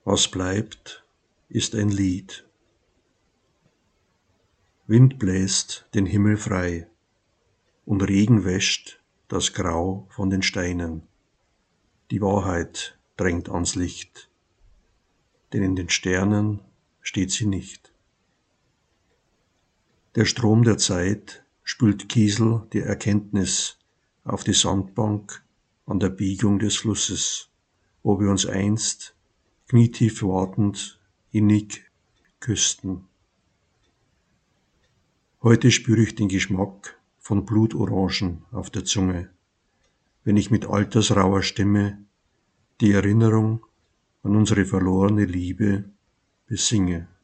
Was bleibt, ist ein Lied. Wind bläst den Himmel frei und Regen wäscht das Grau von den Steinen. Die Wahrheit drängt ans Licht, denn in den Sternen steht sie nicht. Der Strom der Zeit spült Kiesel der Erkenntnis auf die Sandbank an der Biegung des Flusses, wo wir uns einst, knietief wartend, innig küssten. Heute spüre ich den Geschmack von Blutorangen auf der Zunge, wenn ich mit altersrauer Stimme die Erinnerung an unsere verlorene Liebe besinge.